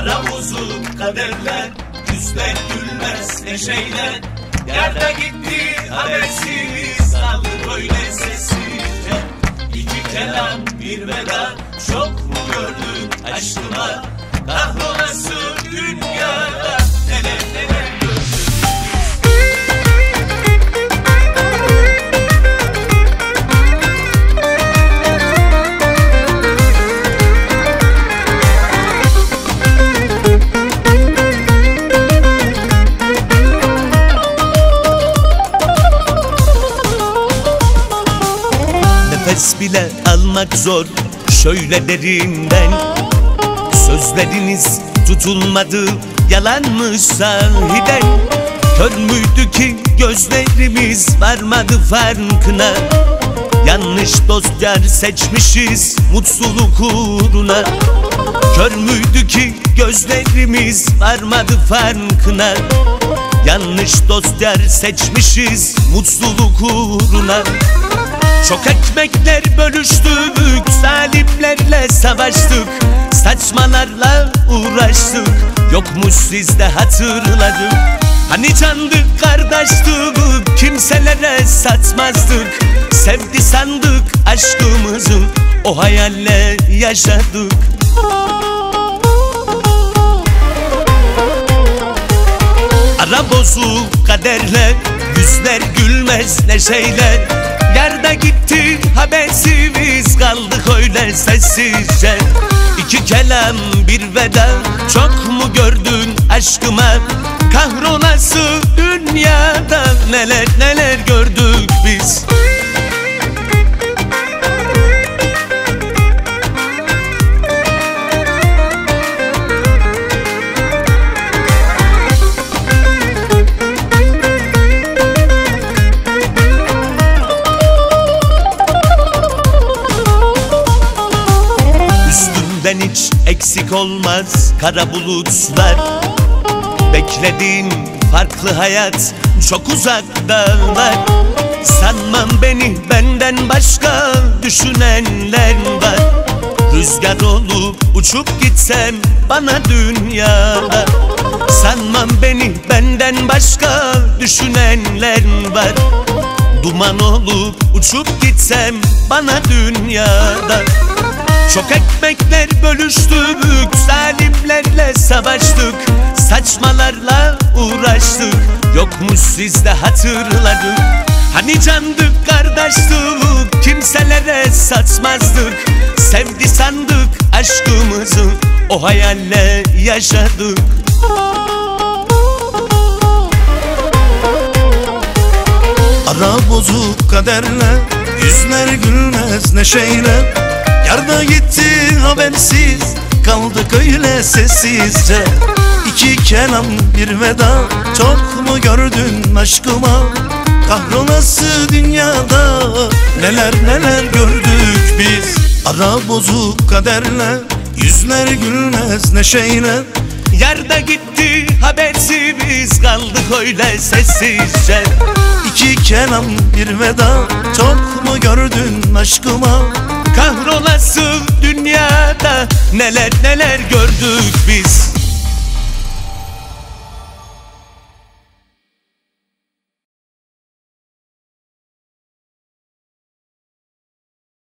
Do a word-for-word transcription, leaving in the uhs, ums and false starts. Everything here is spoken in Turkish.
Ara bozuk kaderler, yüzler gülmez neşeyle. Yerde gitti habersiz, kaldı böyle sessizce. İki kelam bir veda, çok mu gördün aşkıma? Kahrolası dünyada neler neler gördük Nefes bile almak zor şöyle derinden. Sözleriniz tutulmadı, yalanmış sahiden. Kör müydü ki gözlerimiz, varmadı farkına. Yanlış dost yar seçmişiz mutluluk uğruna. Kör müydü ki gözlerimiz, varmadı farkına. Yanlış dost yar seçmişiz mutluluk uğruna. Çok ekmekler bölüştük, zalimlerle savaştık, saçmalarla uğraştık, yokmuş sizde hatırladık. Hani candık kardeştik, kimselere satmazdık. Sevdi sandık aşkımızı, o hayalle yaşadık. Ara bozuk kaderler, yüzler gülmez neşeyle. Yerde gitti habersiz, kaldık öyle sessizce. İki kelam bir veda, çok mu gördün aşkıma? Kahrolası dünyada neler neler gördük biz. Hiç eksik olmaz kara bulutlar. Beklediğin farklı hayat çok uzaktalar. Sanmam beni benden başka düşünenler var. Rüzgar olup uçup gitsem bana dünyada. Sanmam beni benden başka düşünenler var. Duman olup uçup gitsem bana dünyada. Çok ekmekler bölüştük, zalimlerle savaştık, saçmalarla uğraştık, yokmuş sizde hatırladık. Hani candık kardeştik, kimselere satmazdık. Sevdi sandık aşkımızı, o hayalle yaşadık. Ara bozuk kaderle, yüzler gülmez neşeyle. Yarda gitti habersiz, kaldık öyle sessizce. İki kelam bir veda, çok mu gördün aşkıma? Kahrolası dünyada neler neler gördük biz. Ara bozuk kaderle, yüzler gülmez neşeyle. Yarda gitti habersiz, kaldık öyle sessizce. İki kelam bir veda, çok mu gördün aşkıma? Kahrolası dünyada neler neler gördük biz.